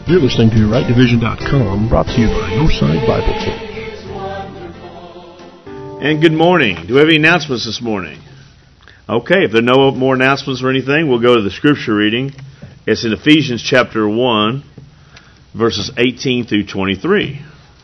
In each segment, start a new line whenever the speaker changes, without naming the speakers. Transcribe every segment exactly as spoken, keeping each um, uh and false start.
You're listening to right division dot com, brought to you by Northside Bible Church.
And good morning. Do we have any announcements this morning? Okay, if there are no more announcements or anything, we'll go to the scripture reading. It's in Ephesians chapter one, verses eighteen through twenty-three.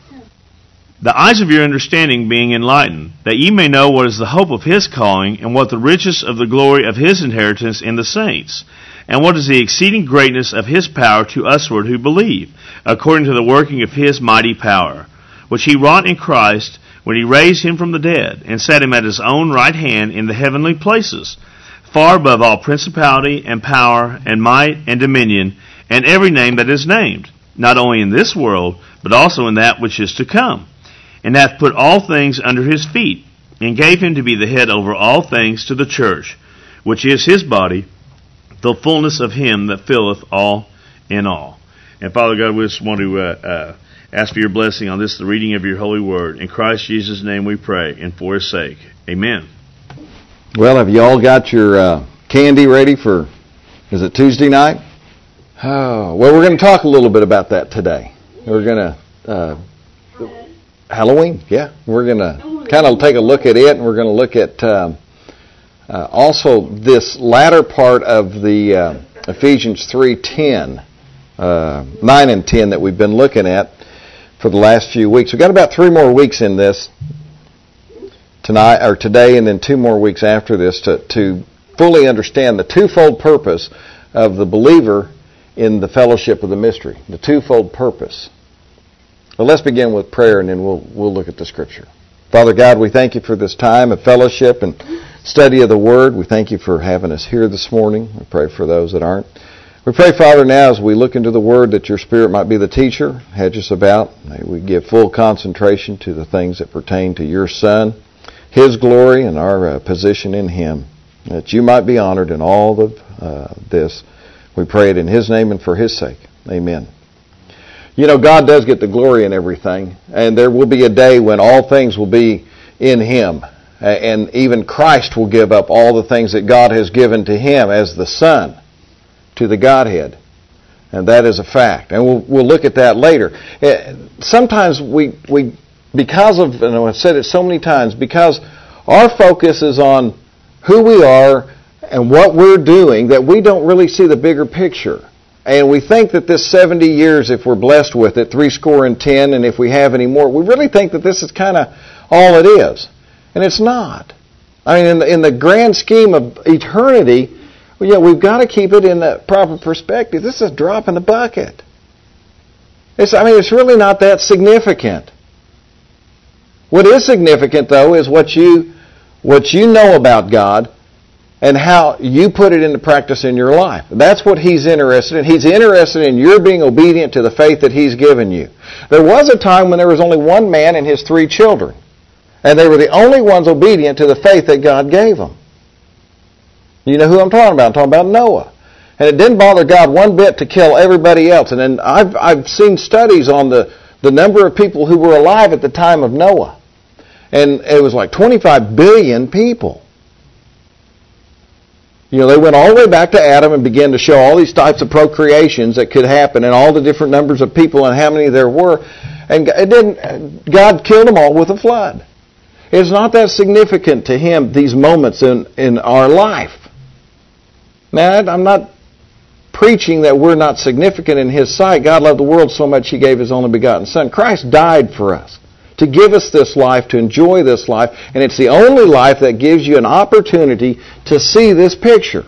The eyes of your understanding being enlightened, that ye may know what is the hope of his calling, and what the riches of the glory of his inheritance in the saints, and what is the exceeding greatness of his power to usward who believe, according to the working of his mighty power, which he wrought in Christ, when he raised him from the dead, and set him at his own right hand in the heavenly places, far above all principality and power and might and dominion, and every name that is named, not only in this world, but also in that which is to come, and hath put all things under his feet, and gave him to be the head over all things to the church, which is his body, the fullness of him that filleth all in all. And Father God, we just want to uh, uh, ask for your blessing on this, the reading of your holy word. In Christ Jesus' name we pray, and for his sake. Amen.
Well, have you all got your uh, candy ready for, is it Tuesday night? Oh, well, we're going to talk a little bit about that today. We're going to, uh, Halloween, yeah. We're going to kind of take a look at it, and we're going to look at um, uh, also this latter part of the uh, Ephesians three ten, uh, nine and ten that we've been looking at for the last few weeks. We've got about three more weeks in this tonight or today, and then two more weeks after this to, to fully understand the twofold purpose of the believer in the fellowship of the mystery. The twofold purpose. Well, let's begin with prayer, and then we'll we'll look at the scripture. Father God, we thank you for this time of fellowship and study of the Word. We thank you for having us here this morning. We pray for those that aren't. We pray, Father, now as we look into the Word that your Spirit might be the teacher, hedge us about. May we give full concentration to the things that pertain to your Son, his glory, and our uh, position in him, that you might be honored in all of uh, this. We pray it in his name and for his sake. Amen. You know, God does get the glory in everything, and there will be a day when all things will be in him, and even Christ will give up all the things that God has given to him as the Son to the Godhead, and that is a fact. And we'll we'll look at that later. Sometimes we we because of, and I've said it so many times, because our focus is on who we are and what we're doing, that we don't really see the bigger picture. And we think that this seventy years, if we're blessed with it, three score and ten, and if we have any more, we really think that this is kind of all it is. And it's not. I mean, in the, in the grand scheme of eternity, well, yeah, we've got to keep it in the proper perspective. This is a drop in the bucket. It's, I mean, it's really not that significant. What is significant, though, is what you what you know about God and how you put it into practice in your life. That's what he's interested in. He's interested in your being obedient to the faith that he's given you. There was a time when there was only one man and his three children, and they were the only ones obedient to the faith that God gave them. You know who I'm talking about? I'm talking about Noah. And it didn't bother God one bit to kill everybody else. And then I've I've seen studies on the, the number of people who were alive at the time of Noah. And it was like twenty-five billion people. You know, they went all the way back to Adam and began to show all these types of procreations that could happen and all the different numbers of people and how many there were. And it didn't, God killed them all with a flood. It's not that significant to him, these moments in, in our life. Now, I'm not preaching that we're not significant in his sight. God loved the world so much he gave his only begotten Son. Christ died for us, to give us this life, to enjoy this life, and it's the only life that gives you an opportunity to see this picture.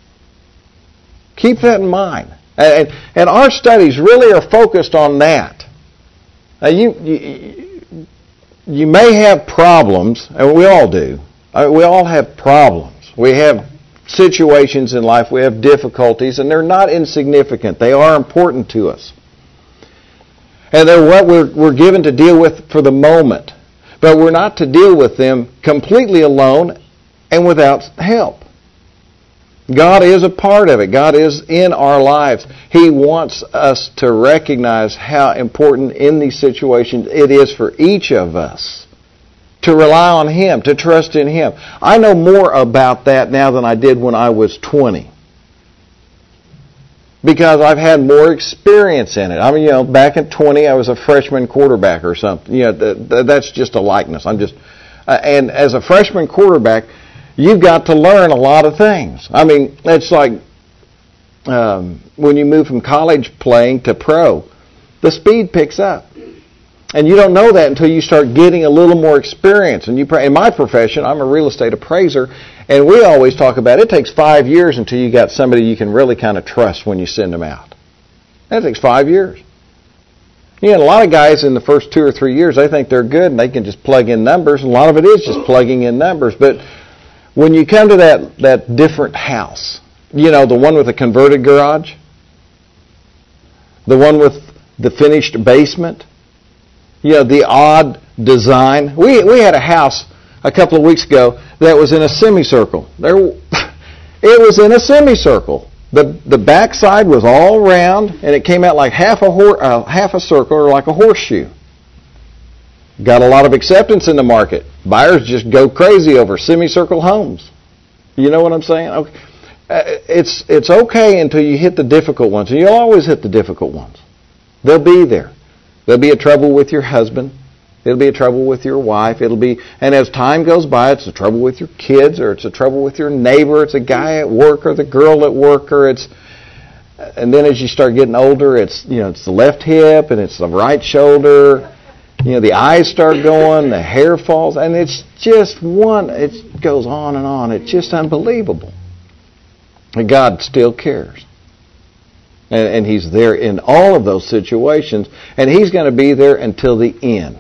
Keep that in mind. And, and our studies really are focused on that. Now, you, you, you may have problems, and we all do. We all have problems. We have situations in life, we have difficulties, and they're not insignificant. They are important to us. And they're what we're, we're given to deal with for the moment. But we're not to deal with them completely alone and without help. God is a part of it. God is in our lives. He wants us to recognize how important in these situations it is for each of us to rely on Him, to trust in Him. I know more about that now than I did when I was twenty. because I've had more experience in it. I mean, you know, back in twenty, I was a freshman quarterback or something. You know, th- th- that's just a likeness. I'm just, uh, and as a freshman quarterback, you've got to learn a lot of things. I mean, it's like um, when you move from college playing to pro, the speed picks up. And you don't know that until you start getting a little more experience. And you, in my profession, I'm a real estate appraiser, and we always talk about it takes five years until you got somebody you can really kind of trust when you send them out. That takes five years. You know, a lot of guys in the first two or three years, they think they're good and they can just plug in numbers. And a lot of it is just plugging in numbers. But when you come to that, that different house, you know, the one with the converted garage, the one with the finished basement, you know, the odd design. We we had a house a couple of weeks ago that was in a semicircle. There, it was in a semicircle. The the backside was all round, and it came out like half a hor- uh, half a circle or like a horseshoe. Got a lot of acceptance in the market. Buyers just go crazy over semicircle homes. You know what I'm saying? Okay. Uh, it's it's okay until you hit the difficult ones, and you'll always hit the difficult ones. They'll be there. There'll be a trouble with your husband. It'll be a trouble with your wife. It'll be, and as time goes by, it's a trouble with your kids, or it's a trouble with your neighbor. It's a guy at work, or the girl at work, or it's, and then as you start getting older, it's you know it's the left hip and it's the right shoulder. You know the eyes start going, the hair falls, and it's just one. It goes on and on. It's just unbelievable. And God still cares. And, and He's there in all of those situations, and He's going to be there until the end.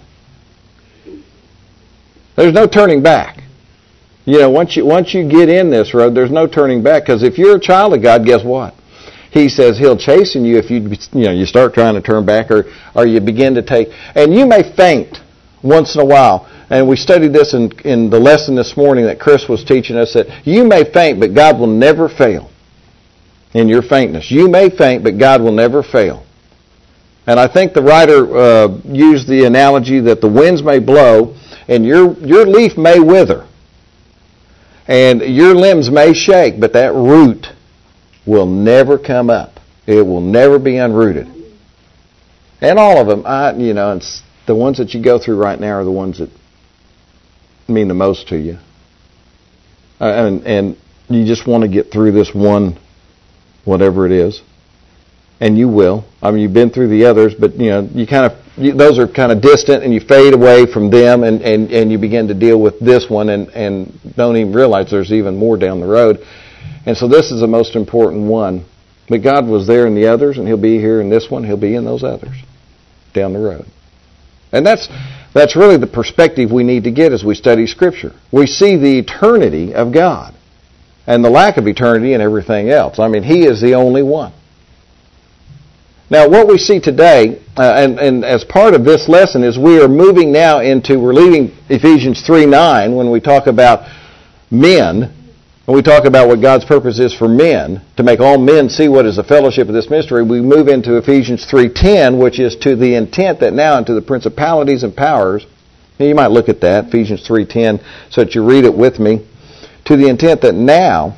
There's no turning back. You know, once you once you get in this road, there's no turning back. Because if you're a child of God, guess what? He says He'll chasten you if you you know you start trying to turn back, or or you begin to take. And you may faint once in a while. And we studied this in in the lesson this morning that Chris was teaching us, that you may faint, but God will never fail. In your faintness, you may faint, but God will never fail. And I think the writer uh, used the analogy that the winds may blow, and your your leaf may wither, and your limbs may shake, but that root will never come up. It will never be unrooted. And all of them, I, you know, it's the ones that you go through right now are the ones that mean the most to you. Uh, and and you just want to get through this one, whatever it is, and you will. I mean, you've been through the others, but you know, you kind of you, those are kind of distant, and you fade away from them, and, and, and you begin to deal with this one, and, and don't even realize there's even more down the road. And so this is the most important one. But God was there in the others, and He'll be here in this one. He'll be in those others down the road. And that's that's really the perspective we need to get as we study Scripture. We see the eternity of God and the lack of eternity in everything else. I mean, He is the only one. Now, what we see today, uh, and, and as part of this lesson, is we are moving now into, we're leaving Ephesians three nine when we talk about men, when we talk about what God's purpose is for men, to make all men see what is the fellowship of this mystery. We move into Ephesians three ten, which is to the intent that now unto the principalities and powers, and you might look at that, Ephesians three ten, so that you read it with me, to the intent that now,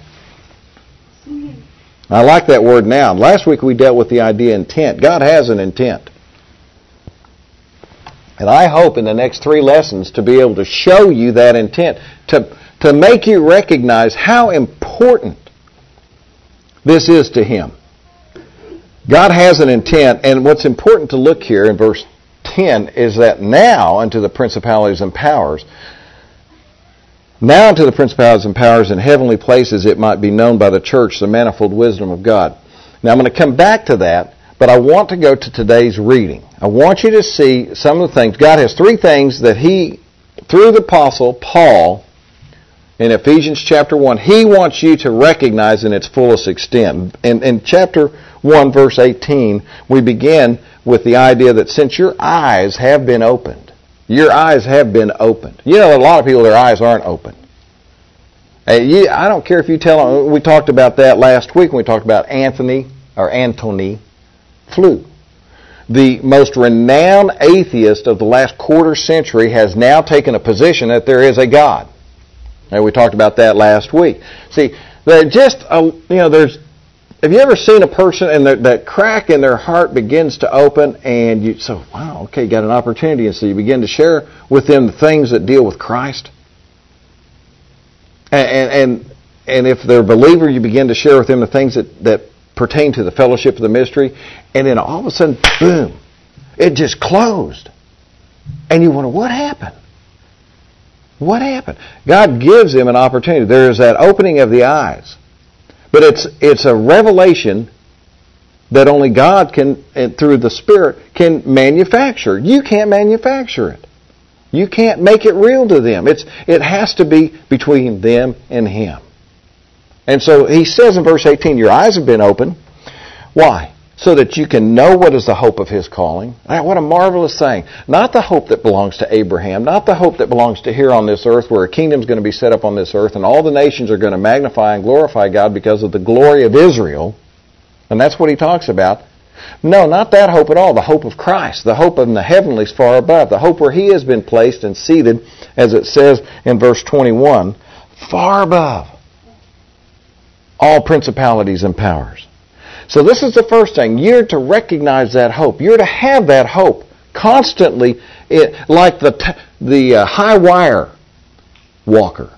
I like that word now. Last week we dealt with the idea intent. God has an intent. And I hope in the next three lessons to be able to show you that intent, to, to make you recognize how important this is to Him. God has an intent, and what's important to look here in verse ten is that now unto the principalities and powers, now unto the principalities and powers in heavenly places it might be known by the church the manifold wisdom of God. Now I'm going to come back to that, but I want to go to today's reading. I want you to see some of the things. God has three things that He, through the Apostle Paul, in Ephesians chapter one, He wants you to recognize in its fullest extent. In, in chapter one, verse eighteen, we begin with the idea that since your eyes have been opened, your eyes have been opened. You know, a lot of people, their eyes aren't open. Hey, you, I don't care if you tell them. We talked about that last week when we talked about Anthony, or Antony Flew. The most renowned atheist of the last quarter century has now taken a position that there is a God. And we talked about that last week. See, there just a, you know, there's have you ever seen a person and that, that crack in their heart begins to open, and you so wow, okay, you got an opportunity, and so you begin to share with them the things that deal with Christ. And and and if they're a believer, you begin to share with them the things that, that pertain to the fellowship of the mystery, and then all of a sudden, boom, it just closed. And you wonder, what happened? What happened? God gives them an opportunity. There is that opening of the eyes. But it's it's a revelation that only God can, through the Spirit, can manufacture. You can't manufacture it. You can't make it real to them. It's it has to be between them and Him. And so He says in verse eighteen, your eyes have been opened. Why? So that you can know what is the hope of His calling. What a marvelous thing. Not the hope that belongs to Abraham, not the hope that belongs to here on this earth, where a kingdom is going to be set up on this earth and all the nations are going to magnify and glorify God because of the glory of Israel. And that's what he talks about. No, not that hope at all. The hope of Christ. The hope in the heavenlies far above. The hope where He has been placed and seated, as it says in verse twenty-one, far above all principalities and powers. So this is the first thing. You're to recognize that hope. You're to have that hope constantly, it, like the t- the uh, high wire walker.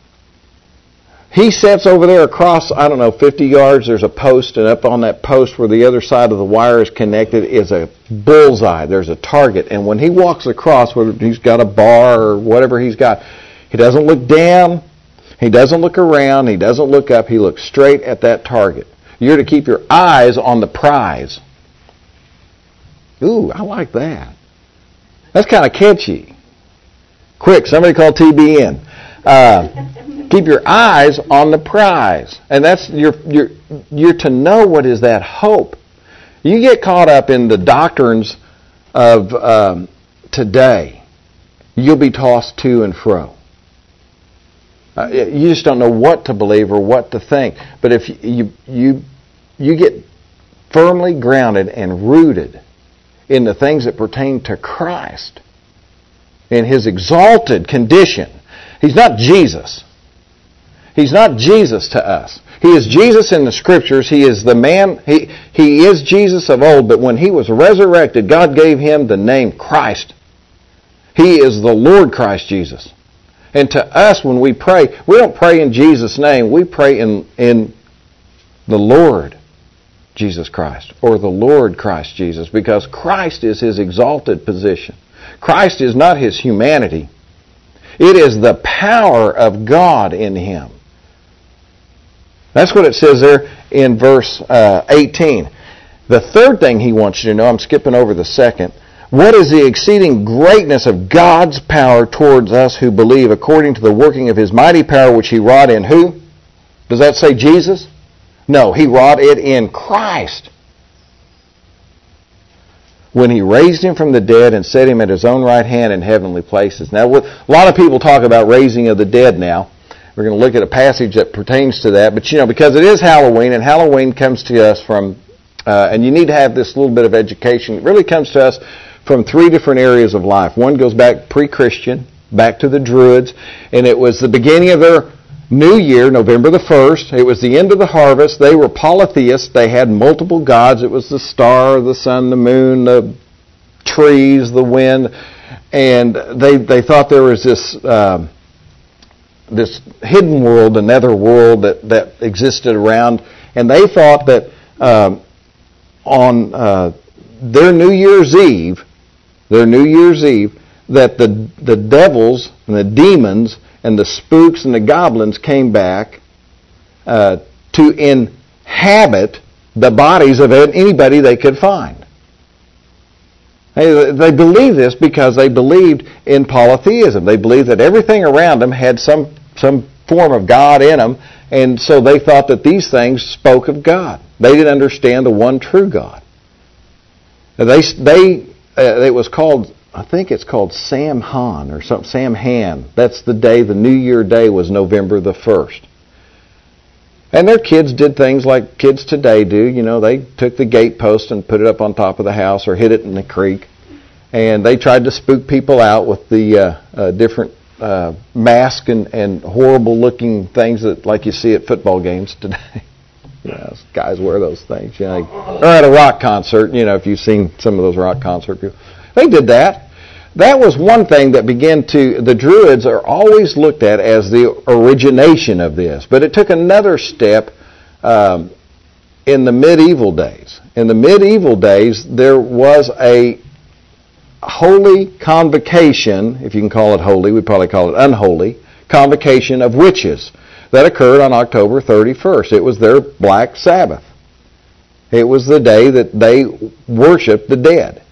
He sits over there across, I don't know, fifty yards. There's a post, and up on that post where the other side of the wire is connected is a bullseye. There's a target. And when he walks across, whether he's got a bar or whatever he's got, he doesn't look down. He doesn't look around. He doesn't look up. He looks straight at that target. You're to keep your eyes on the prize. Ooh, I like that. That's kind of catchy. Quick, somebody call T B N. Uh, keep your eyes on the prize. And that's you're, you're, you're to know what is that hope. You get caught up in the doctrines of um, today, you'll be tossed to and fro. Uh, you just don't know what to believe or what to think. But if you you you get firmly grounded and rooted in the things that pertain to Christ, in His exalted condition, He's not Jesus. He's not Jesus to us. He is Jesus in the Scriptures. He is the man. He he is Jesus of old. But when He was resurrected, God gave Him the name Christ. He is the Lord Christ Jesus. And to us, when we pray, we don't pray in Jesus' name. We pray in, in the Lord Jesus Christ, or the Lord Christ Jesus, because Christ is His exalted position. Christ is not His humanity. It is the power of God in Him. That's what it says there in verse uh, eighteen. The third thing he wants you to know, I'm skipping over the second, what is the exceeding greatness of God's power towards us who believe, according to the working of His mighty power which He wrought in who? Does that say Jesus? No, He wrought it in Christ, when He raised Him from the dead and set Him at His own right hand in heavenly places. Now, a lot of people talk about raising of the dead now. We're going to look at a passage that pertains to that. But, you know, because it is Halloween, and Halloween comes to us from, uh, and you need to have this little bit of education. It really comes to us from three different areas of life. One goes back pre-Christian, back to the Druids, and it was the beginning of their new year, November the first. It was the end of the harvest. They were polytheists. They had multiple gods. It was the star, the sun, the moon, the trees, the wind, and they they thought there was this uh, this hidden world, the nether world that, that existed around, and they thought that um, on uh, their New Year's Eve, their New Year's Eve, that the the devils and the demons and the spooks and the goblins came back uh, to inhabit the bodies of anybody they could find. They, they believed this because they believed in polytheism. They believed that everything around them had some some form of God in them, and so they thought that these things spoke of God. They didn't understand the one true God. They they uh, it was called, I think it's called Samhain or something, Samhain. That's the day, the New Year day was November the first. And their kids did things like kids today do. You know, they took the gatepost and put it up on top of the house or hid it in the creek. And they tried to spook people out with the uh, uh, different uh, masks and, and horrible looking things that, like you see at football games today. You know, guys wear those things. You know, or at a rock concert, you know, if you've seen some of those rock concert people, they did that. That was one thing that began to, the Druids are always looked at as the origination of this. But it took another step um, in the medieval days. In the medieval days, there was a holy convocation, if you can call it holy, we'd probably call it unholy, convocation of witches that occurred on October thirty-first. It was their Black Sabbath. It was the day that they worshiped the dead.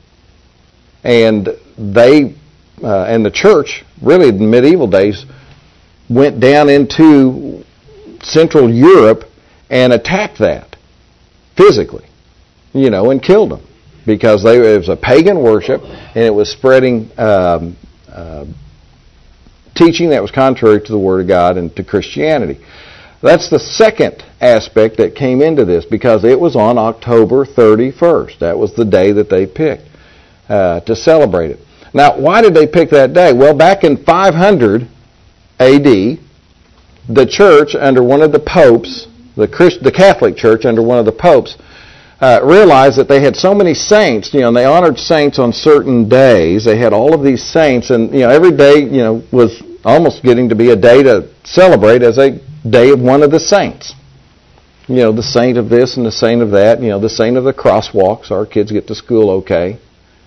And they, uh, and the church, really in the medieval days, went down into Central Europe and attacked that physically, you know, and killed them. Because they, it was a pagan worship, and it was spreading um, uh, teaching that was contrary to the Word of God and to Christianity. That's the second aspect that came into this, because it was on October thirty-first. That was the day that they picked uh, to celebrate it. Now, why did they pick that day? Well, back in five hundred A D, the church under one of the popes, the Christ, the Catholic Church under one of the popes, Uh, realized that they had so many saints, you know, and they honored saints on certain days. They had all of these saints, and, you know, every day, you know, was almost getting to be a day to celebrate as a day of one of the saints. You know, the saint of this and the saint of that, you know, the saint of the crosswalk, so our kids get to school okay.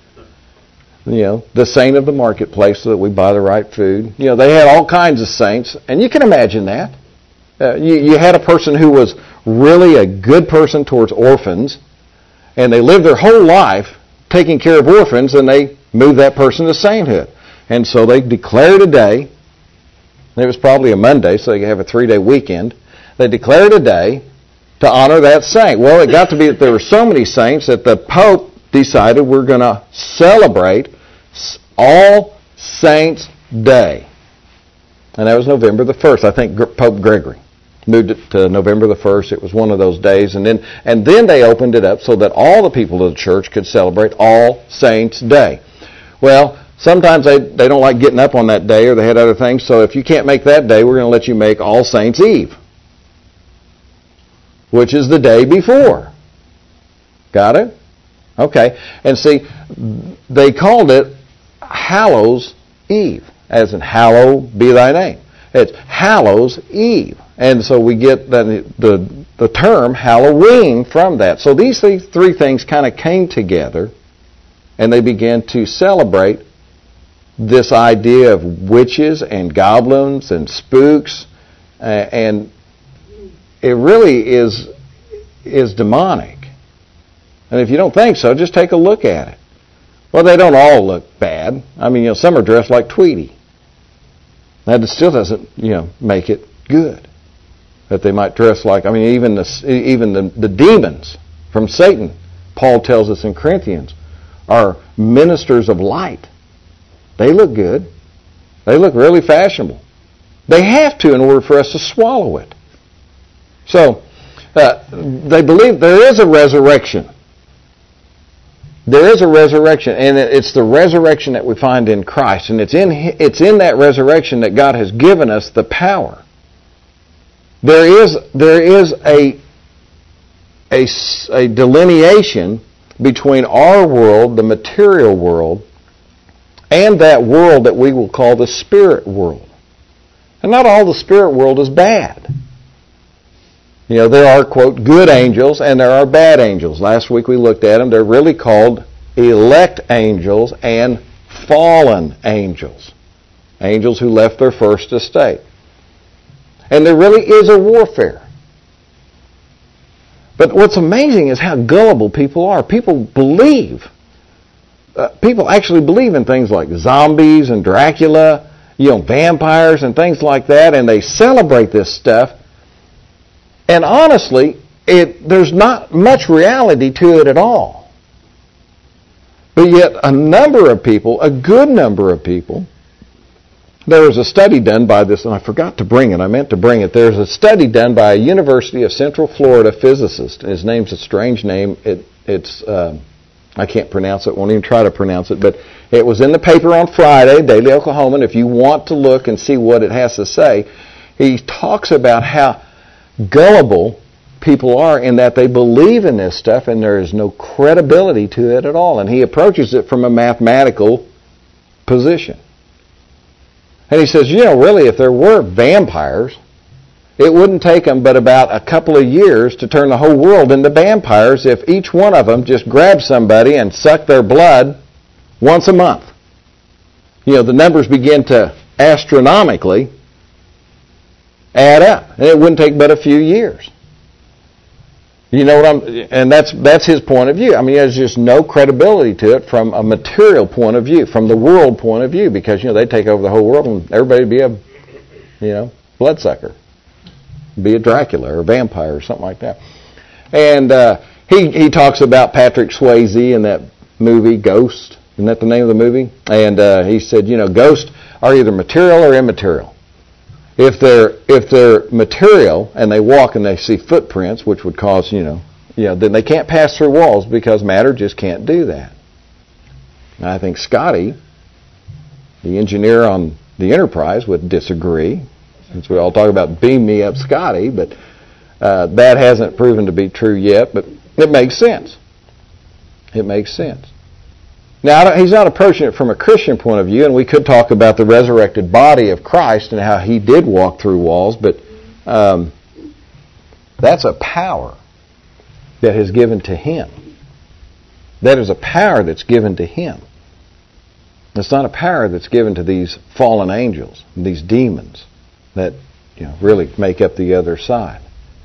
You know, the saint of the marketplace so that we buy the right food. You know, they had all kinds of saints, and you can imagine that. Uh, you, you had a person who was really a good person towards orphans, and they lived their whole life taking care of orphans, and they moved that person to sainthood. And so they declared a day. It was probably a Monday, so they could have a three-day weekend. They declared a day to honor that saint. Well, it got to be that there were so many saints that the Pope decided we're going to celebrate All Saints' Day. And that was November the first, I think Pope Gregory moved it to November the first. It was one of those days. And then and then they opened it up so that all the people of the church could celebrate All Saints' Day. Well, sometimes they, they don't like getting up on that day, or they had other things. So if you can't make that day, we're going to let you make All Saints' Eve, which is the day before. Got it? Okay. And see, they called it Hallows Eve, as in hallow be thy name. It's Hallows Eve. And so we get the, the, the term Halloween from that. So these three, three things kind of came together, and they began to celebrate this idea of witches and goblins and spooks, uh, and it really is is demonic. And if you don't think so, just take a look at it. Well, they don't all look bad. I mean, you know, some are dressed like Tweety. That still doesn't, you know, make it good. That they might dress like, I mean, even the even the, the demons from Satan, Paul tells us in Corinthians, are ministers of light. They look good. They look really fashionable. They have to in order for us to swallow it. So, uh, they believe there is a resurrection. There is a resurrection, and it's the resurrection that we find in Christ. And it's in it's in that resurrection that God has given us the power. There is there is a, a, a delineation between our world, the material world, and that world that we will call the spirit world. And not all the spirit world is bad. You know, there are, quote, good angels and there are bad angels. Last week we looked at them. They're really called elect angels and fallen angels. Angels who left their first estate. And there really is a warfare. But what's amazing is how gullible people are. People believe. Uh, people actually believe in things like zombies and Dracula, you know, vampires and things like that, and they celebrate this stuff. And honestly, it there's not much reality to it at all. But yet a number of people, a good number of people, there was a study done by this, and I forgot to bring it. I meant to bring it. There's a study done by a University of Central Florida physicist. His name's a strange name. It, it's uh, I can't pronounce it. Won't even try to pronounce it. But it was in the paper on Friday, Daily Oklahoman. If you want to look and see what it has to say, he talks about how gullible people are, in that they believe in this stuff and there is no credibility to it at all. And he approaches it from a mathematical position. And he says, you know, really, if there were vampires, it wouldn't take them but about a couple of years to turn the whole world into vampires if each one of them just grabbed somebody and sucked their blood once a month. You know, the numbers begin to astronomically add up. And it wouldn't take but a few years. You know what I'm, and that's that's his point of view. I mean, there's just no credibility to it from a material point of view, from the world point of view, because, you know, they take over the whole world and everybody would be a, you know, bloodsucker, be a Dracula or a vampire or something like that. And uh, he he talks about Patrick Swayze in that movie Ghost. Isn't that the name of the movie? And uh, he said, you know, ghosts are either material or immaterial. If they're if they're material and they walk and they see footprints, which would cause, you know, you know, then they can't pass through walls because matter just can't do that. And I think Scotty, the engineer on the Enterprise, would disagree, since we all talk about beam me up Scotty, but uh, that hasn't proven to be true yet, but it makes sense. It makes sense. Now, he's not approaching it from a Christian point of view, and we could talk about the resurrected body of Christ and how he did walk through walls, but um, that's a power that is given to him. That is a power that's given to him. It's not a power that's given to these fallen angels, these demons that, you know, really make up the other side.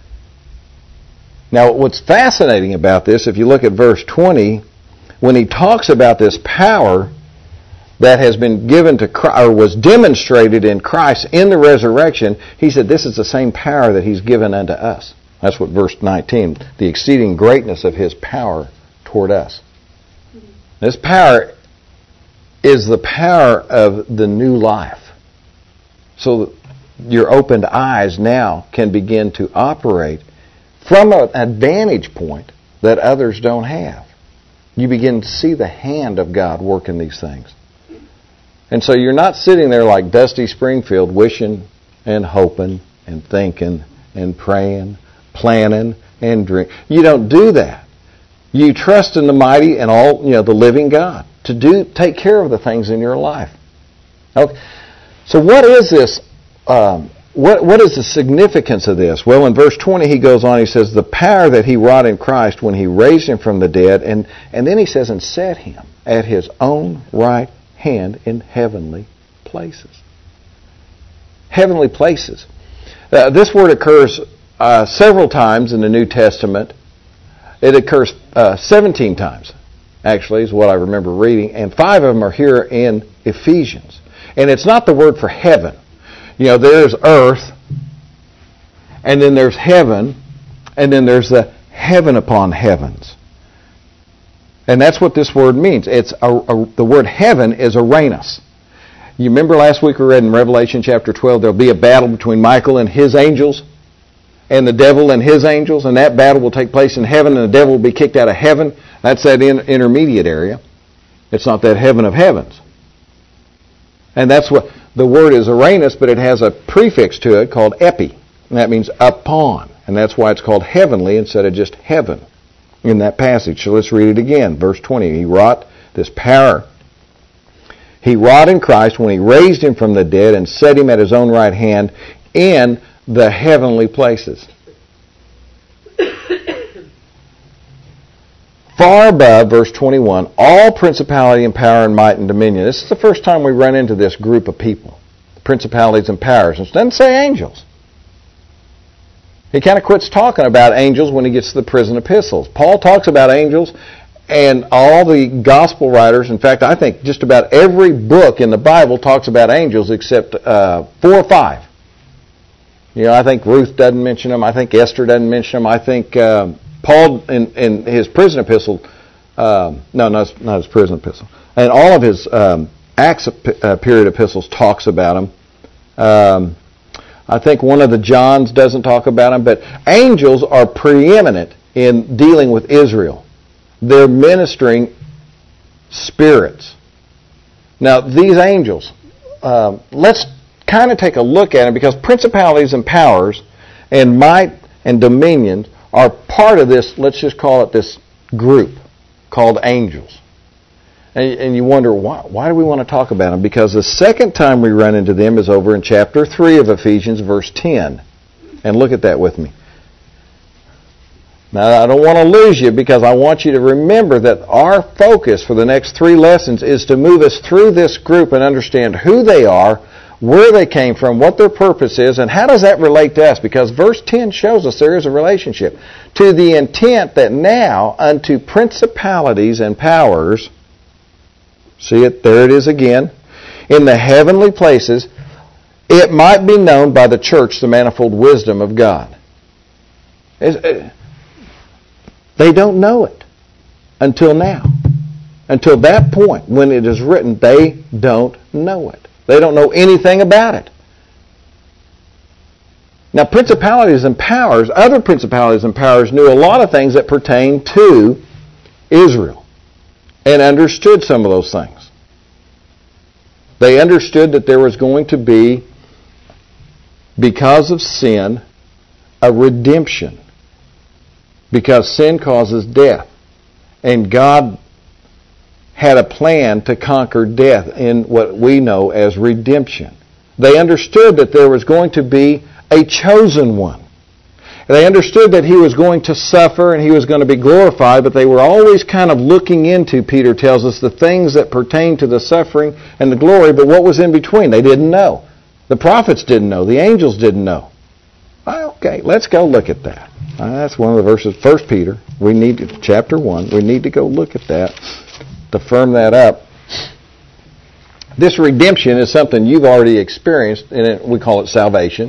Now, what's fascinating about this, if you look at verse twenty, when he talks about this power that has been given to Christ, or was demonstrated in Christ in the resurrection, he said this is the same power that he's given unto us. That's what verse nineteen, the exceeding greatness of his power toward us. This power is the power of the new life. So your opened eyes now can begin to operate from an vantage point that others don't have. You begin to see the hand of God working these things. And so you're not sitting there like Dusty Springfield wishing and hoping and thinking and praying, planning and dreaming. You don't do that. You trust in the mighty and all, you know, the living God to do take care of the things in your life. Okay. So what is this? Um, what what is the significance of this? Well, in verse twenty, he goes on. He says the power that he wrought in Christ when he raised him from the dead, and and then he says and set him at his own right hand in heavenly places. Heavenly places. Uh, this word occurs uh, several times in the New Testament. It occurs uh, seventeen times, actually, is what I remember reading, and five of them are here in Ephesians. And it's not the word for heaven. You know, there's earth, and then there's heaven, and then there's the heaven upon heavens. And that's what this word means. It's a, a, the word heaven is Uranus. You remember last week we read in Revelation chapter twelve, there'll be a battle between Michael and his angels, and the devil and his angels, and that battle will take place in heaven, and the devil will be kicked out of heaven. That's that in, intermediate area. It's not that heaven of heavens. And that's what the word is Uranus, but it has a prefix to it called epi, and that means upon, and that's why it's called heavenly instead of just heaven in that passage. So let's read it again. Verse twenty, he wrought this power. He wrought in Christ when he raised him from the dead and set him at his own right hand in the heavenly places. Far above, verse twenty-one, all principality and power and might and dominion. This is the first time we run into this group of people, principalities and powers. It doesn't say angels. He kind of quits talking about angels when he gets to the prison epistles. Paul talks about angels, and all the gospel writers, in fact, I think just about every book in the Bible talks about angels except uh, four or five. You know, I think Ruth doesn't mention them. I think Esther doesn't mention them. I think uh, Paul, in, in his prison epistle, um, no, not, not his prison epistle, and all of his um, Acts uh, period epistles talks about them. Um, I think one of the Johns doesn't talk about them, but angels are preeminent in dealing with Israel. They're ministering spirits. Now, these angels, uh, let's kind of take a look at them, because principalities and powers and might and dominion are part of this, let's just call it this group called angels. And, and you wonder, why, why do we want to talk about them? Because the second time we run into them is over in chapter three of Ephesians, verse ten. And look at that with me. Now, I don't want to lose you because I want you to remember that our focus for the next three lessons is to move us through this group and understand who they are, where they came from, what their purpose is, and how does that relate to us? Because verse ten shows us there is a relationship. To the intent that now unto principalities and powers, see it, there it is again, in the heavenly places, it might be known by the church the manifold wisdom of God. It's, they don't know it until now. Until that point, when it is written, they don't know it. They don't know anything about it. Now, principalities and powers, other principalities and powers knew a lot of things that pertain to Israel and understood some of those things. They understood that there was going to be, because of sin, a redemption. Because sin causes death. And God had a plan to conquer death in what we know as redemption. They understood that there was going to be a chosen one. They understood that he was going to suffer and he was going to be glorified, but they were always kind of looking into, Peter tells us, the things that pertain to the suffering and the glory, but what was in between? They didn't know. The prophets didn't know. The angels didn't know. Okay, let's go look at that. That's one of the verses. First Peter, we need to, chapter one, we need to go look at that to firm that up. This redemption is something you've already experienced, and we call it salvation.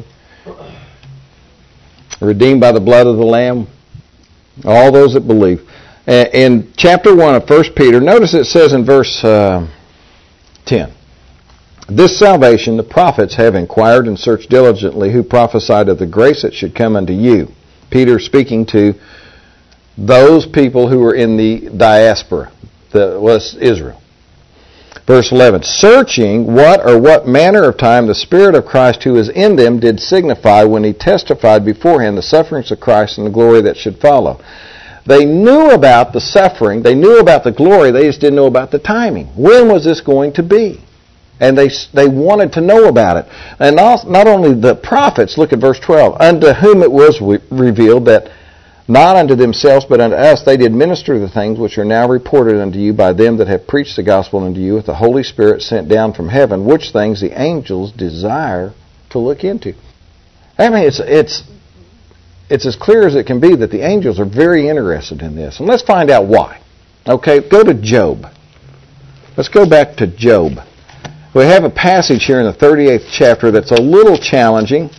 Redeemed by the blood of the Lamb, all those that believe. In chapter one of First Peter, notice it says in verse uh, ten, this salvation the prophets have inquired and searched diligently, who prophesied of the grace that should come unto you. Peter speaking to those people who were in the diaspora, that was Israel. Verse eleven, searching what or what manner of time the Spirit of Christ who is in them did signify when he testified beforehand the sufferings of Christ and the glory that should follow. They knew about the suffering, they knew about the glory, they just didn't know about the timing. When was this going to be? And they they wanted to know about it. And not, not only the prophets, look at verse twelve, unto whom it was re- revealed that not unto themselves, but unto us, they did minister the things which are now reported unto you by them that have preached the gospel unto you with the Holy Spirit sent down from heaven, which things the angels desire to look into. I mean, it's it's it's as clear as it can be that the angels are very interested in this. And let's find out why. Okay, go to Job. Let's go back to Job. We have a passage here in the thirty-eighth chapter that's a little challenging.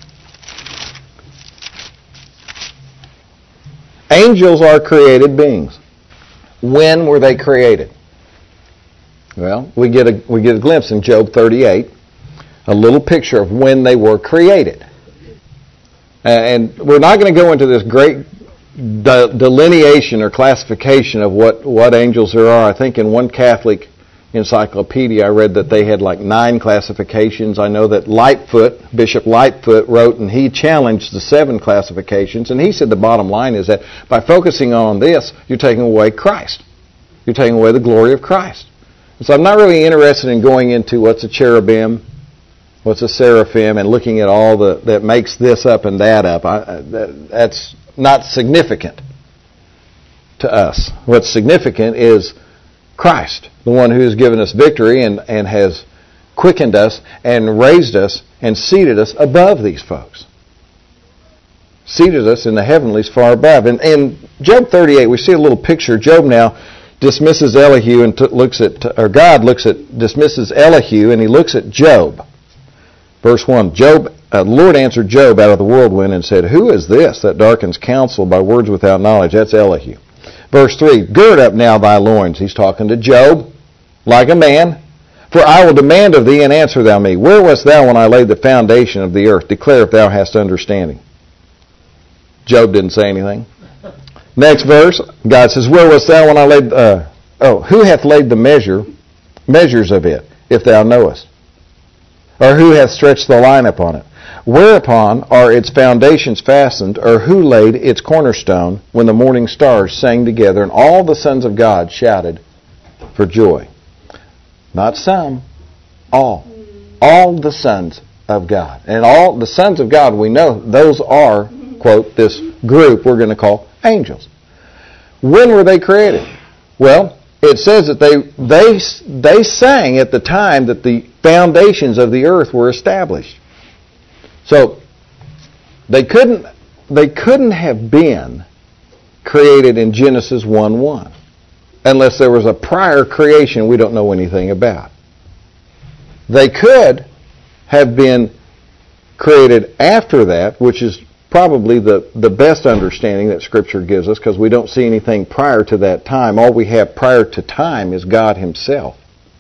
Angels are created beings. When were they created? Well, we get a we get a glimpse in Job thirty-eight, a little picture of when they were created. And we're not going to go into this great de- delineation or classification of what, what angels there are. I think in one Catholic encyclopedia I read that they had like nine classifications. I know that Lightfoot, Bishop Lightfoot wrote, and he challenged the seven classifications, and he said the bottom line is that by focusing on this, you're taking away Christ. You're taking away the glory of Christ. And so I'm not really interested in going into what's a cherubim, what's a seraphim, and looking at all the that makes this up and that up. I, that, that's not significant to us. What's significant is Christ, the one who has given us victory and, and has quickened us and raised us and seated us above these folks. Seated us in the heavenlies far above. And in Job thirty-eight, we see a little picture. Job now dismisses Elihu and t- looks at, or God looks at, dismisses Elihu and he looks at Job. Verse one, Job, uh, the Lord answered Job out of the whirlwind and said, who is this that darkens counsel by words without knowledge? That's Elihu. Verse three, gird up now thy loins. He's talking to Job like a man. For I will demand of thee, and answer thou me. Where wast thou when I laid the foundation of the earth? Declare if thou hast understanding. Job didn't say anything. Next verse, God says, where wast thou when I laid, uh, oh, who hath laid the measure, measures of it, if thou knowest? Or who hath stretched the line upon it? Whereupon are its foundations fastened, or who laid its cornerstone when the morning stars sang together and all the sons of God shouted for joy? Not some, all. All the sons of God. And all the sons of God, we know those are, quote, this group we're going to call angels. When were they created? Well, it says that they they they sang at the time that the foundations of the earth were established. So they couldn't they couldn't have been created in Genesis one one unless there was a prior creation we don't know anything about. They could have been created after that, which is probably the, the best understanding that Scripture gives us, because we don't see anything prior to that time. All we have prior to time is God Himself.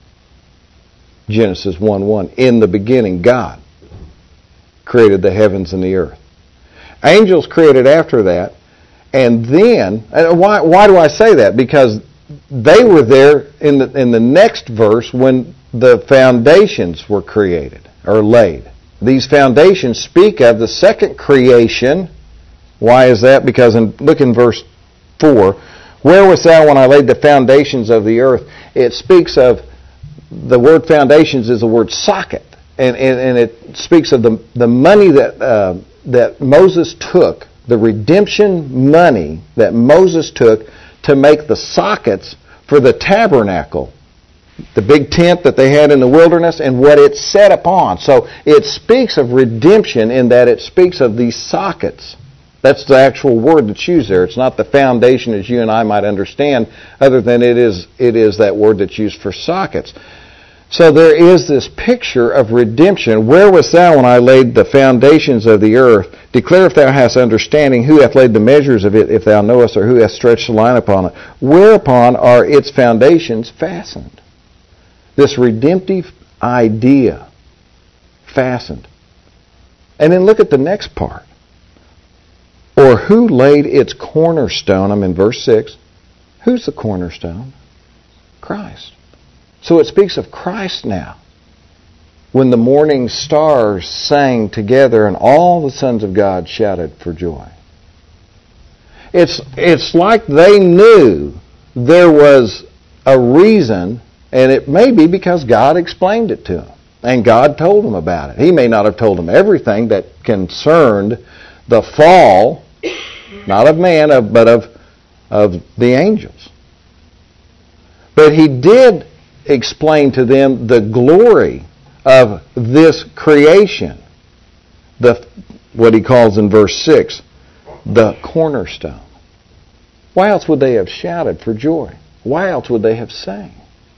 Genesis one one. In the beginning, God created the heavens and the earth. Angels created after that, and then, and why, why do I say that? Because they were there in the, in the next verse when the foundations were created, or laid. These foundations speak of the second creation. Why is that? Because in, look in verse four. Where wast thou when I laid the foundations of the earth? It speaks of, the word foundations is the word socket. And, and, and it speaks of the, the money that, uh, that Moses took, the redemption money that Moses took to make the sockets for the tabernacle, the big tent that they had in the wilderness, and what it set upon. So it speaks of redemption in that it speaks of these sockets. That's the actual word that's used there. It's not the foundation as you and I might understand, other than it is it is that word that's used for sockets. So there is this picture of redemption. Where wast thou when I laid the foundations of the earth? Declare if thou hast understanding, who hath laid the measures of it, if thou knowest, or who hath stretched the line upon it? Whereupon are its foundations fastened? This redemptive idea fastened. And then look at the next part. Or who laid its cornerstone? I'm in verse six. Who's the cornerstone? Christ. So it speaks of Christ now. When the morning stars sang together and all the sons of God shouted for joy. It's, it's like they knew there was a reason, and it may be because God explained it to them. And God told them about it. He may not have told them everything that concerned the fall, not of man, but of, of the angels. But He did explain to them the glory of this creation, the what He calls in verse six, the cornerstone. Why else would they have shouted for joy? Why else would they have sang?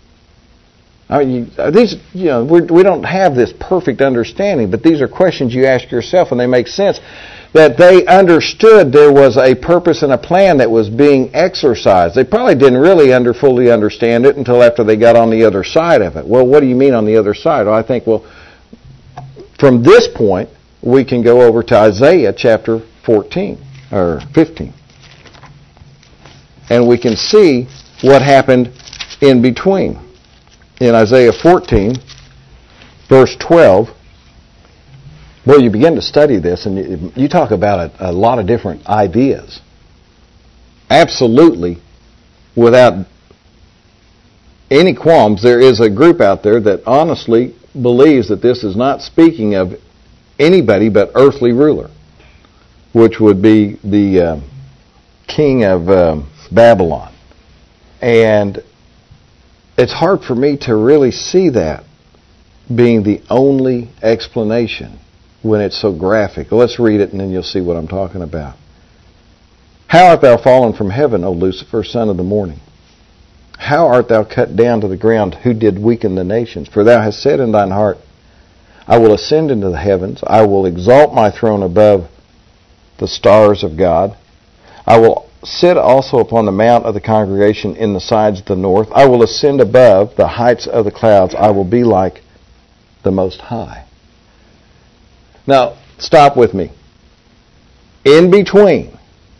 I mean, you, these, you know, we're, we don't have this perfect understanding, but these are questions you ask yourself, and they make sense. That they understood there was a purpose and a plan that was being exercised. They probably didn't really under fully understand it until after they got on the other side of it. Well, what do you mean on the other side? Well, I think, well, from this point, we can go over to Isaiah chapter fourteen, or fifteen. And we can see what happened in between. In Isaiah fourteen, verse twelve, well, you begin to study this, and you, you talk about a, a lot of different ideas. Absolutely, without any qualms, there is a group out there that honestly believes that this is not speaking of anybody but earthly ruler, which would be the uh, king of uh, Babylon. And it's hard for me to really see that being the only explanation when it's so graphic. Let's read it and then you'll see what I'm talking about. How art thou fallen from heaven, O Lucifer, son of the morning? How art thou cut down to the ground, who did weaken the nations? For thou hast said in thine heart, I will ascend into the heavens. I will exalt my throne above the stars of God. I will sit also upon the mount of the congregation in the sides of the north. I will ascend above the heights of the clouds. I will be like the Most High. Now, stop with me. In between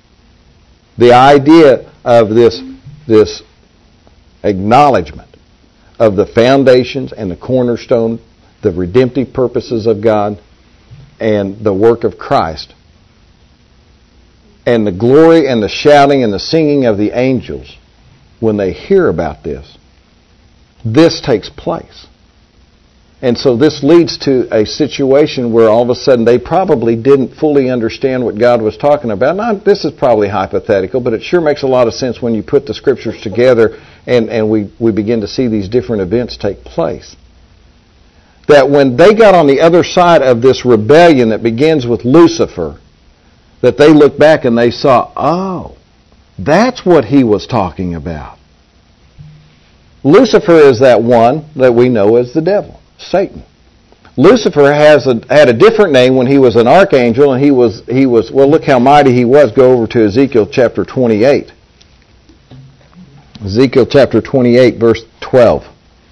the idea of this, this acknowledgement of the foundations and the cornerstone, the redemptive purposes of God, and the work of Christ, and the glory and the shouting and the singing of the angels, when they hear about this, this takes place. And so this leads to a situation where all of a sudden they probably didn't fully understand what God was talking about. Now, this is probably hypothetical, but it sure makes a lot of sense when you put the Scriptures together and, and we, we begin to see these different events take place. That when they got on the other side of this rebellion that begins with Lucifer, that they looked back and they saw, oh, that's what he was talking about. Lucifer is that one that we know as the devil, Satan. Lucifer has a, had a different name when he was an archangel, and he was, he was, well, look how mighty he was. Go over to Ezekiel chapter twenty-eight. Ezekiel chapter twenty-eight, verse twelve.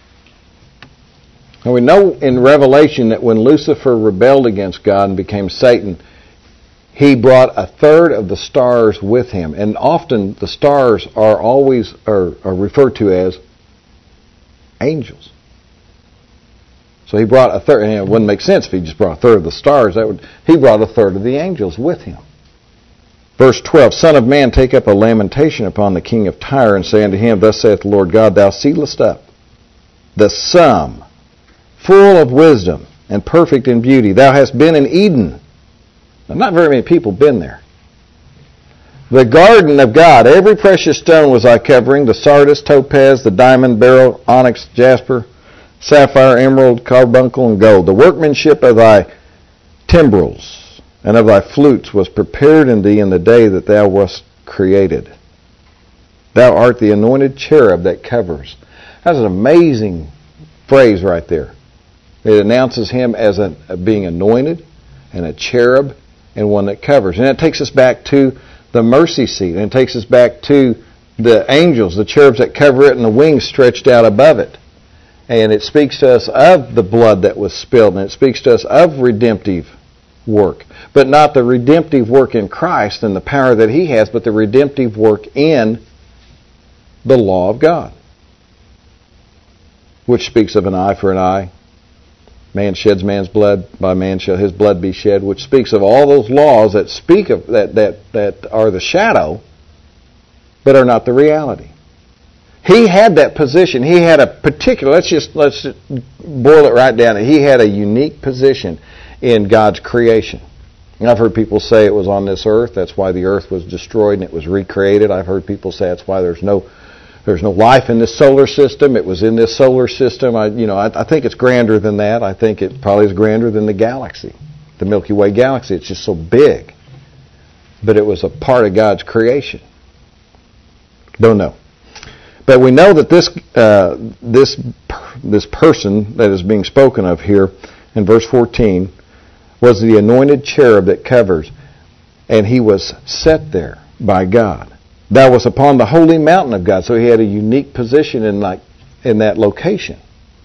And we know in Revelation that when Lucifer rebelled against God and became Satan, he brought a third of the stars with him. And often the stars are always are, are referred to as angels. So he brought a third, and it wouldn't make sense if he just brought a third of the stars. That would he brought a third of the angels with him. Verse twelve, Son of man, take up a lamentation upon the king of Tyre, and say unto him, Thus saith the Lord God, Thou sealest up the sum, full of wisdom, and perfect in beauty. Thou hast been in Eden. Now, not very many people been there. The garden of God, every precious stone was thy covering, the sardius, topaz, the diamond, beryl, onyx, jasper, sapphire, emerald, carbuncle, and gold. The workmanship of thy timbrels and of thy flutes was prepared in thee in the day that thou wast created. Thou art the anointed cherub that covers. That's an amazing phrase right there. It announces him as a, being anointed and a cherub and one that covers. And it takes us back to the mercy seat, and it takes us back to the angels, the cherubs that cover it, and the wings stretched out above it. And it speaks to us of the blood that was spilled, and it speaks to us of redemptive work. But not the redemptive work in Christ and the power that He has, but the redemptive work in the law of God, which speaks of an eye for an eye. Man sheds man's blood, by man shall his blood be shed, which speaks of all those laws that speak of that that, that are the shadow, but are not the reality. He had that position. He had a particular, let's just let's just boil it right down. He had a unique position in God's creation. And I've heard people say it was on this earth. That's why the earth was destroyed and it was recreated. I've heard people say that's why there's no There's no life in this solar system. It was in this solar system. I, you know, I, I think it's grander than that. I think it probably is grander than the galaxy, the Milky Way galaxy. It's just so big. But it was a part of God's creation. Don't know. But we know that this uh, this this person that is being spoken of here in verse fourteen was the anointed cherub that covers, and he was set there by God. That was upon the holy mountain of God. So he had a unique position in like in that location.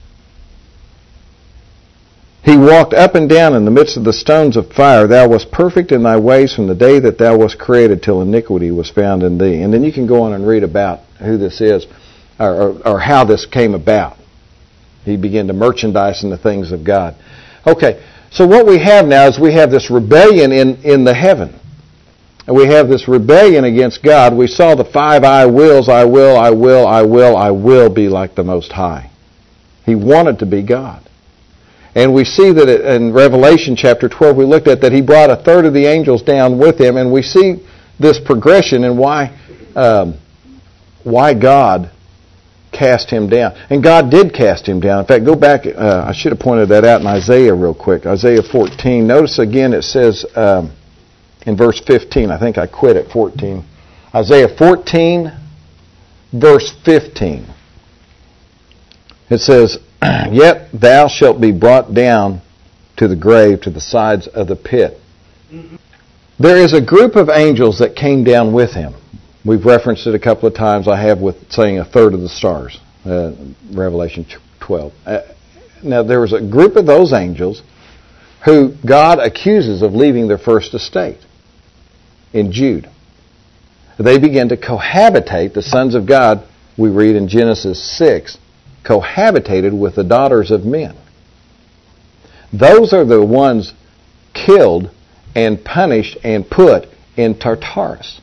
He walked up and down in the midst of the stones of fire. Thou wast perfect in thy ways from the day that thou wast created till iniquity was found in thee. And then you can go on and read about who this is or, or, or how this came about. He began to merchandise in the things of God. Okay, so what we have now is we have this rebellion in, in the heaven. And we have this rebellion against God. We saw the five I wills, I will, I will, I will, I will be like the Most High. He wanted to be God. And we see that in Revelation chapter twelve, we looked at that he brought a third of the angels down with him, and we see this progression and why, um, why God cast him down. And God did cast him down. In fact, go back, uh, I should have pointed that out in Isaiah real quick. Isaiah fourteen. Notice again it says... Um, in verse fifteen, I think I quit at fourteen. Isaiah fourteen, verse fifteen. It says, Yet thou shalt be brought down to the grave, to the sides of the pit. Mm-hmm. There is a group of angels that came down with him. We've referenced it a couple of times. I have with saying a third of the stars, uh, Revelation twelve. Uh, now, there was a group of those angels who God accuses of leaving their first estate. In Jude, they begin to cohabitate. The sons of God, we read in Genesis six, cohabitated with the daughters of men. Those are the ones killed and punished and put in Tartarus.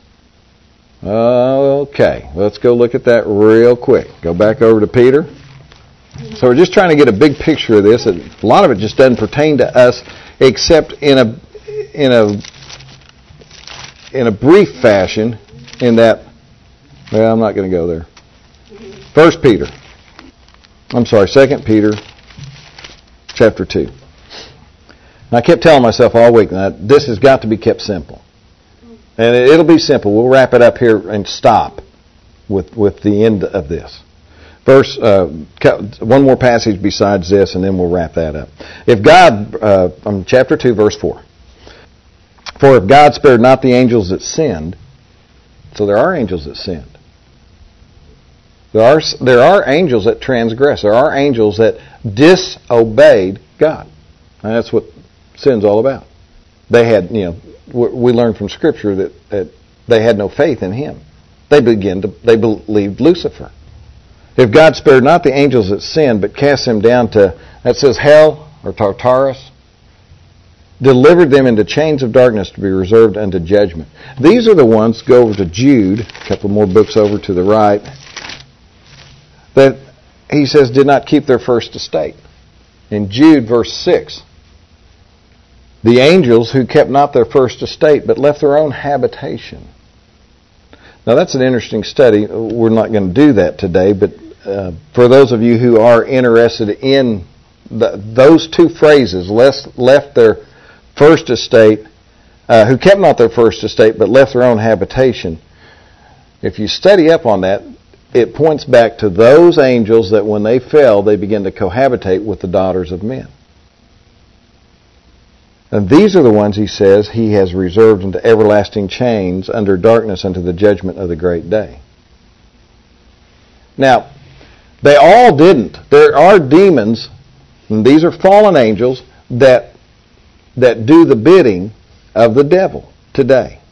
Okay, let's go look at that real quick. Go back over to Peter. So we're just trying to get a big picture of this. A lot of it just doesn't pertain to us, except in a in a in a brief fashion. In that, well, I'm not going to go there. First Peter. I'm sorry, Second Peter, chapter two. And I kept telling myself all week that this has got to be kept simple, and it'll be simple. We'll wrap it up here and stop with with the end of this. Verse, uh, one more passage besides this, and then we'll wrap that up. If God, uh, um, chapter two, verse four. For if God spared not the angels that sinned, so there are angels that sinned. There are there are angels that transgress. There are angels that disobeyed God, and that's what sin's all about. They had, you know, we learn from Scripture that, that they had no faith in Him. They began to they believed Lucifer. If God spared not the angels that sinned, but cast them down to, that says hell or Tartarus, delivered them into chains of darkness to be reserved unto judgment. These are the ones, go over to Jude, a couple more books over to the right, that he says did not keep their first estate. In Jude verse six, the angels who kept not their first estate, but left their own habitation. Now that's an interesting study. We're not going to do that today, but uh, for those of you who are interested in the, those two phrases, left, left their first estate, uh, who kept not their first estate, but left their own habitation, if you study up on that, it points back to those angels that when they fell, they began to cohabitate with the daughters of men. And these are the ones, he says, he has reserved into everlasting chains under darkness unto the judgment of the great day. Now, they all didn't. There are demons, and these are fallen angels, that, that do the bidding of the devil today.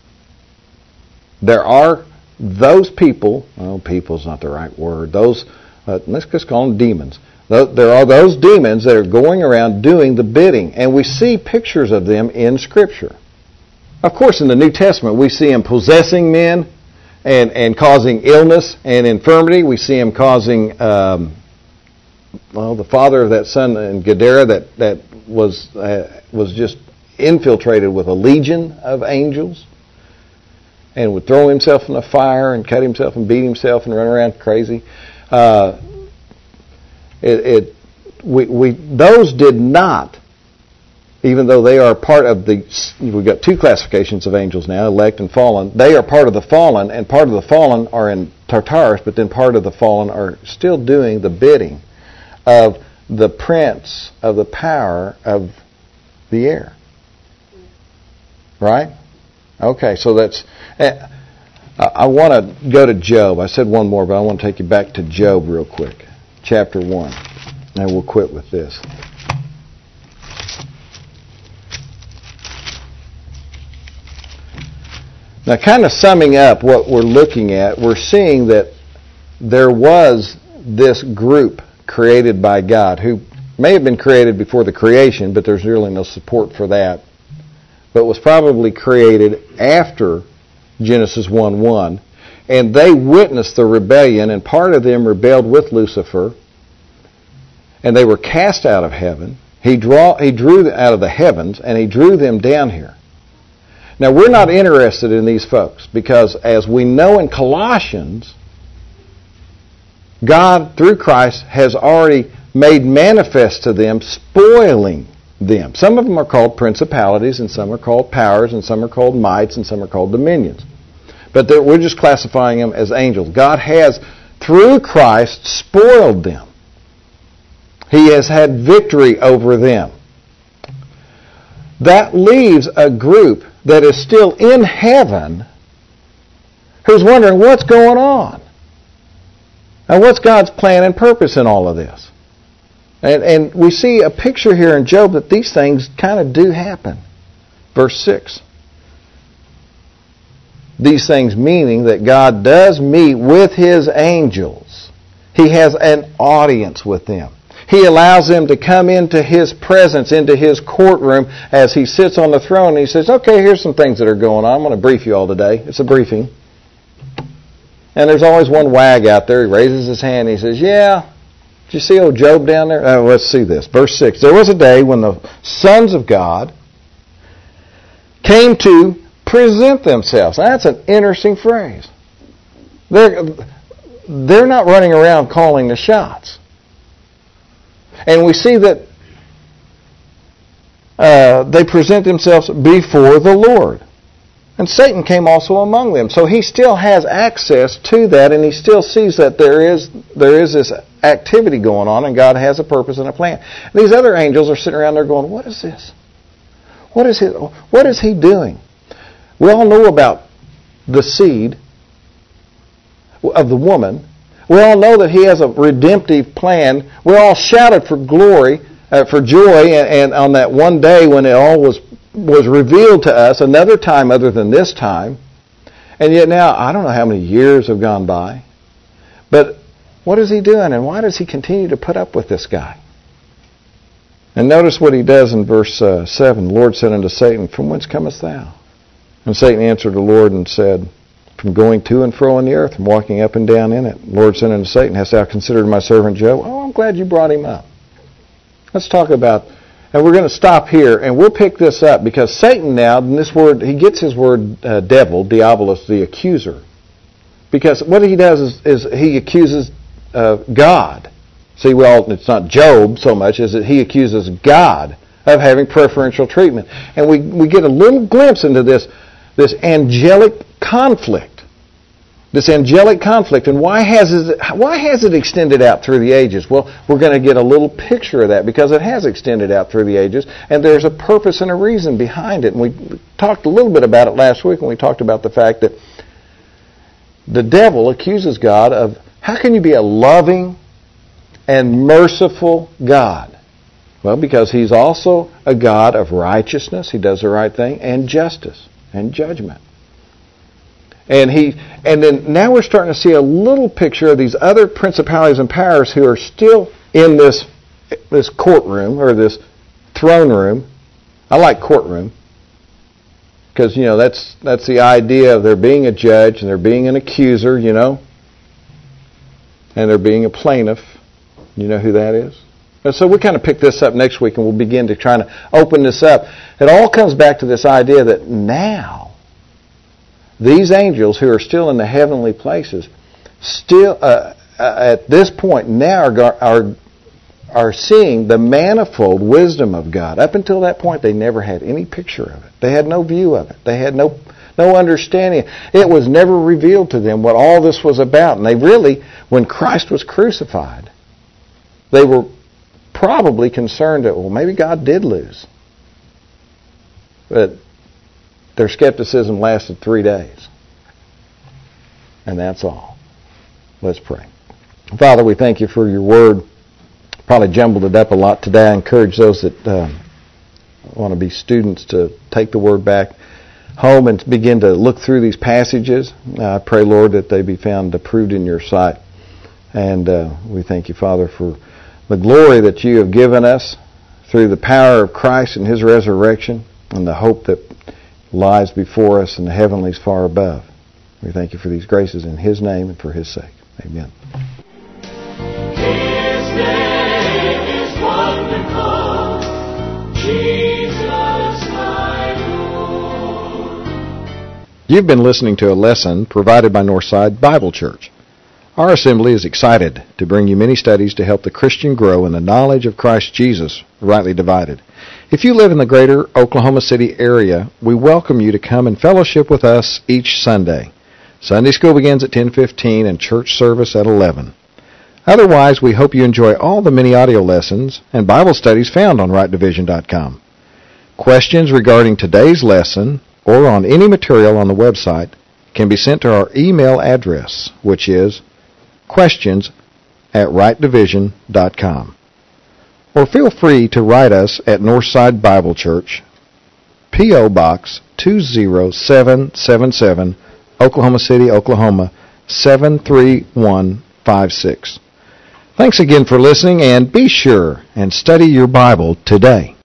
There are those people, well, people's not the right word, those, uh, let's just call them demons. There are those demons that are going around doing the bidding, and we see pictures of them in Scripture. Of course, in the New Testament, we see them possessing men and, and causing illness and infirmity. We see them causing, um, well, the father of that son in Gadara that, that was, uh, was just infiltrated with a legion of angels and would throw himself in the fire and cut himself and beat himself and run around crazy. Uh, It, it we, we those did not, even though they are part of the, we've got two classifications of angels now, elect and fallen. They are part of the fallen, and part of the fallen are in Tartarus, but then part of the fallen are still doing the bidding of the prince of the power of the air. Right? Okay, so that's, I want to go to Job. I said one more, but I want to take you back to Job real quick. Chapter one. And we'll quit with this. Now, kind of summing up what we're looking at, we're seeing that there was this group created by God who may have been created before the creation, but there's really no support for that, but was probably created after Genesis one one. And they witnessed the rebellion, and part of them rebelled with Lucifer, and they were cast out of heaven. He, draw, he drew them out of the heavens, and he drew them down here. Now, we're not interested in these folks, because as we know in Colossians, God, through Christ, has already made manifest to them, spoiling them. Some of them are called principalities, and some are called powers, and some are called mights, and some are called dominions. But we're just classifying them as angels. God has, through Christ, spoiled them. He has had victory over them. That leaves a group that is still in heaven who's wondering what's going on. And what's God's plan and purpose in all of this? And, and we see a picture here in Job that these things kind of do happen. Verse six. These things meaning that God does meet with His angels. He has an audience with them. He allows them to come into His presence, into His courtroom as He sits on the throne. And He says, okay, here's some things that are going on. I'm going to brief you all today. It's a briefing. And there's always one wag out there. He raises his hand and he says, yeah, did you see old Job down there? Oh, let's see this. Verse six. There was a day when the sons of God came to present themselves. Now, that's an interesting phrase. They're, they're not running around calling the shots. And we see that uh, they present themselves before the Lord. And Satan came also among them. So he still has access to that, and he still sees that there is there is this activity going on, and God has a purpose and a plan. These other angels are sitting around there going, what is this? What is he, what is he doing? We all know about the seed of the woman. We all know that he has a redemptive plan. We all shouted for glory, uh, for joy, and, and on that one day when it all was was revealed to us, another time other than this time. And yet now, I don't know how many years have gone by. But what is he doing, and why does he continue to put up with this guy? And notice what he does in verse uh, seven. The Lord said unto Satan, from whence comest thou? And Satan answered the Lord and said, from going to and fro in the earth, from walking up and down in it. The Lord said unto Satan, hast thou considered my servant Job? Oh, I'm glad you brought him up. Let's talk about, and we're going to stop here, and we'll pick this up, because Satan now, in this word, he gets his word uh, devil, diabolos, the accuser. Because what he does is, is he accuses uh, God. See, well, it's not Job so much as that he accuses God of having preferential treatment. And we, we get a little glimpse into this, this angelic conflict. This angelic conflict. And why has it, why has it extended out through the ages? Well, we're going to get a little picture of that, because it has extended out through the ages, and there's a purpose and a reason behind it. And we talked a little bit about it last week when we talked about the fact that the devil accuses God of, how can you be a loving and merciful God? Well, because he's also a God of righteousness, he does the right thing, and justice and judgment. And he, and then now we're starting to see a little picture of these other principalities and powers who are still in this this courtroom, or this throne room. I like courtroom, because, you know, that's that's the idea of there being a judge and there being an accuser, you know, and there being a plaintiff. You know who that is? And so we kind of pick this up next week, and we'll begin to try to open this up. It all comes back to this idea that now these angels who are still in the heavenly places, still uh, uh, at this point now are, are are seeing the manifold wisdom of God. Up until that point, they never had any picture of it. They had no view of it. They had no no understanding. It was never revealed to them what all this was about. And they really, when Christ was crucified, they were probably concerned that, well, maybe God did lose. But their skepticism lasted three days. And that's all. Let's pray. Father, we thank you for your word. Probably jumbled it up a lot today. I encourage those that uh, want to be students to take the word back home and begin to look through these passages. I pray, Lord, that they be found approved in your sight. And uh, we thank you, Father, for the glory that you have given us through the power of Christ and his resurrection, and the hope that lies before us in the heavenlies far above. We thank you for these graces in his name and for his sake. Amen.
His name is wonderful, Jesus my Lord.
You've been listening to a lesson provided by Northside Bible Church. Our assembly is excited to bring you many studies to help the Christian grow in the knowledge of Christ Jesus, rightly divided. If you live in the greater Oklahoma City area, we welcome you to come and fellowship with us each Sunday. Sunday school begins at ten fifteen and church service at eleven. Otherwise, we hope you enjoy all the many audio lessons and Bible studies found on right division dot com. Questions regarding today's lesson or on any material on the website can be sent to our email address, which is questions at right division dot com. Or feel free to write us at Northside Bible Church, P O. Box two zero seven seven seven, Oklahoma City, Oklahoma seven three one five six. Thanks again for listening, and be sure and study your Bible today.